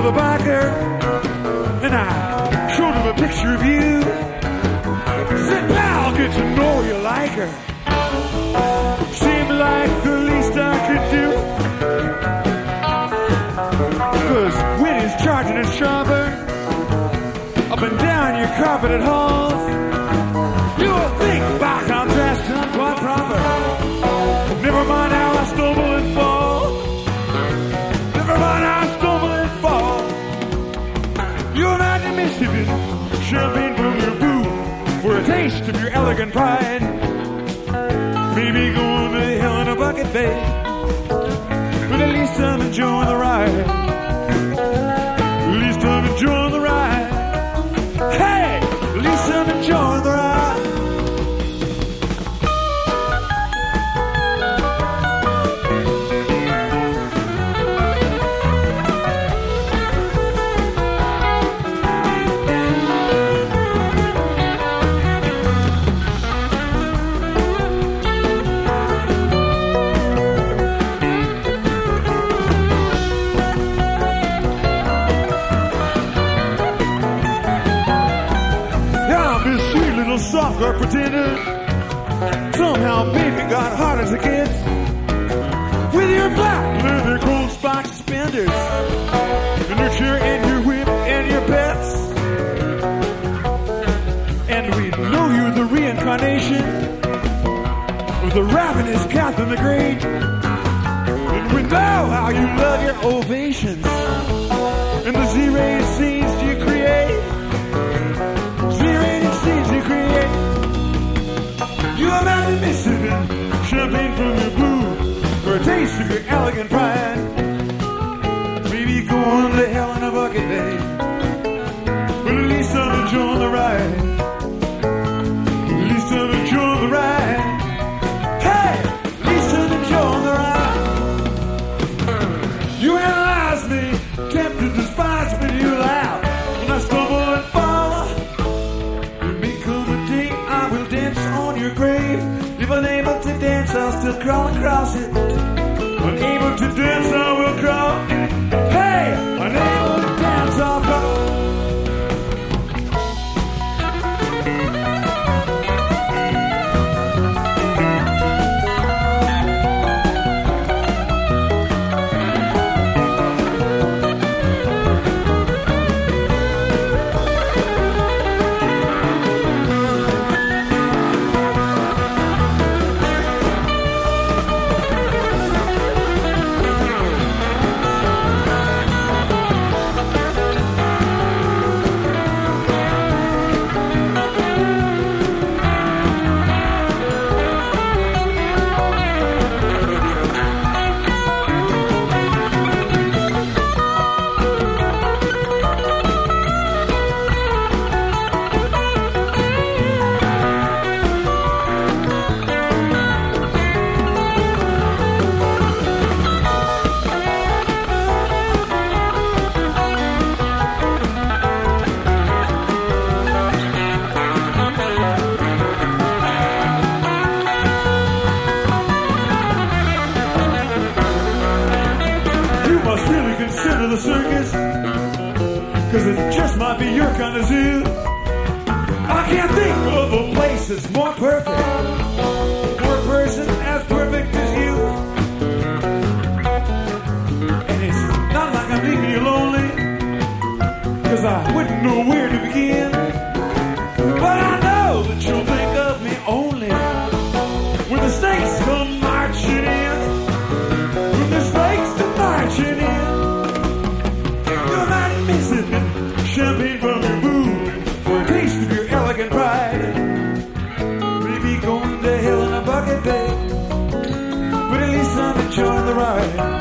with a biker, and I showed him a picture of you. Said, pal, get to know you like her. Seemed like the least I could do. Cause when he's charging his chopper up and down your carpeted halls, you'll think by contrast I'm quite proper. Never mind how I stumble and fall. Never mind how I stumble and fall. You're not in Mississippi, champagne from your booth for a taste of your elegant pride. Maybe going to hell in a bucket, babe, but at least I'm enjoying the ride. At least I'm enjoying the ride. Hey, at least I'm enjoying the ride. Soft girl pretender. Somehow baby got hard as it gets. With your black leather cold spike suspenders and your chair and your whip and your pets. And we know you're the reincarnation of the ravenous Catherine the Great. And we know how you love your ovations and the Z-rated scenes you create. Z-rated scenes you create. You're not in Mississippi, champagne from your booth for a taste of your elegant pride. Maybe going to hell in a bucket, babe, but at least I'm enjoying the ride. At least I'm enjoying the ride. Hey, at least I'm enjoying the ride. You analyze me, tempted to despise me, you laugh when I stumble and fall. If unable to dance, I'll still crawl across it. Unable to dance, I will crawl. Hey, unable to dance, I'll crawl. The circus, cause it just might be your kind of zoo. I can't think of a place that's more perfect for a person as perfect as you. And it's not like I'm leaving you lonely, cause I wouldn't know where to begin. But I know that you'll think of me only when the snakes come marching in. When the snakes come marching in. Champagne from your booth for a taste of your elegant pride. Maybe going to hell in a bucket, babe, but at least I'm enjoying the ride.